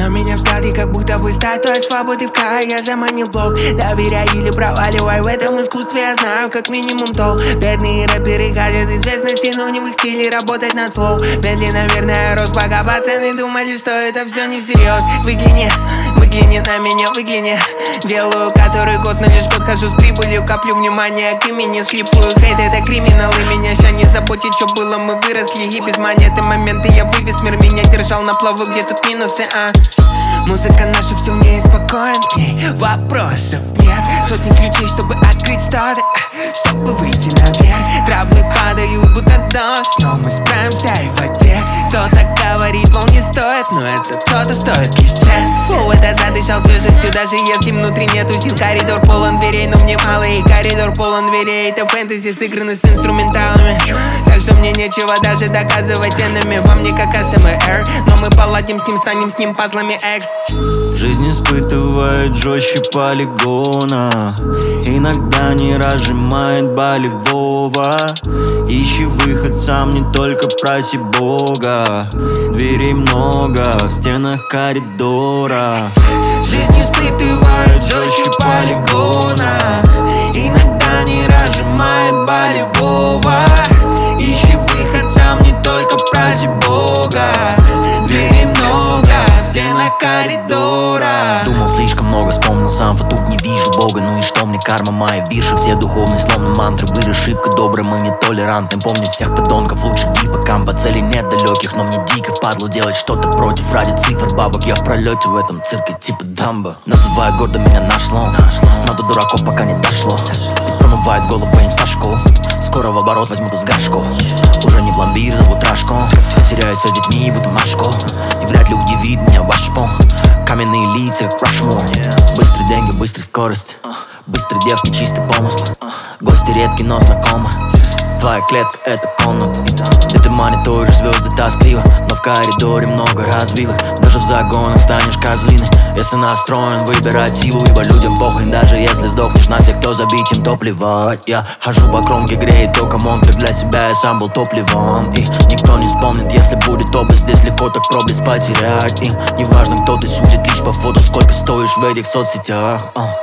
на меня взгляд, и как будто бы статуя свободы в край. Я заманил блок, доверяй или проваливай. В этом искусстве я знаю как минимум толк. Бедные рэперы хотят известности, но не в их стиле работать над флоу. Медленно, наверное, рос, пока пацаны думали, что это все не всерьез. Выгляни на меня, выгляни. Делаю который год, но лишь год хожу с прибылью. Коплю внимание к имени, слипую хейт, это криминалы. Меня ща не заботит, что было, мы выросли. И без монеты моменты я вывез, мир меня держал на плаву, где тут минусы, Музыка наша все в ней спокоен, к ней вопросов нет. Сотни ключей, чтобы открыть что-то, чтобы выйти наверх. Траблы падают, будто дождь, но мы справимся и в воде. Кто-то говорит, мол, не стоит, но это кто-то стоит лишь чек. Флоу это задышал свежестью, даже если внутри нету сил. Коридор полон дверей, но мне мало, и коридор полон дверей. Это фэнтези сыграны с инструменталами, так что мне нечего даже доказывать энеми. Вам не как АСМР, но мы поладим с ним, станем с ним пазлами экс. Жизнь испытывает жестче полигона, иногда не разжимает болевого. Ищи выход сам, не только проси Бога. Дверей много, в стенах коридора. Жизнь испытывает жестче полигона, иногда не разжимает болевого. Ищи выход сам, не только проси Бога. Дверей много, в стенах коридора. Думал слишком много, вспомнил сам, вот тут не вижу Бога. Ну и что мне карма, мои вирши, все духовные, словно мантры. Были ошибка добрым и нетолерантным. Помнить всех подонков лучше гиппокампа. Целей нет далеких, но мне дико впадло делать что-то против ради цифр бабок. Я в пролете в этом цирке типа Дамбо. Называют гордо меня наш слон, но до дураков пока не дошло. Ведь промывает голову им со школ. Скоро в оборот возьмут из горшков. Уже не пломбир, зовут Рашко. Теряю связь с детьми, будто Машко. И вряд ли удивит меня ваш пол. Каменные лица, как Рашмор. Быстрые деньги, быстрая скорость. Быстрые девки, чистый помысл. Гости редкие, но знакомы. Твоя клетка — это комната, где ты мониторишь звезды тоскливо. Но в коридоре много развилок, даже в загонах станешь козлиной. Если настроен выбирать силу, ибо людям похрен, даже если сдохнешь. На всех, кто забить, им то плевать. Я хожу по кромке, греет только монстры. Для себя я сам был топливом, и никто не вспомнит, если будет область. Здесь легко так проблеск потерять. Им неважно, кто ты, судит лишь по фото, сколько стоишь в этих соцсетях.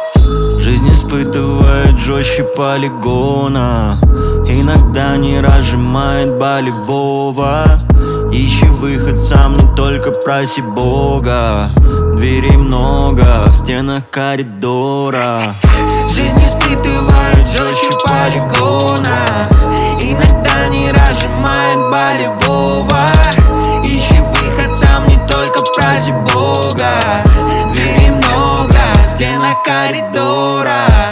Жизнь испытывает жестче полигона, иногда не разжимает болевого. Ищи выход сам, не только проси Бога. Дверей много, в стенах коридора. Жизнь испытывает жестче полигона, иногда не разжимает болевого. Ищи выход сам, не только проси Бога. Дверей много, в стенах коридора.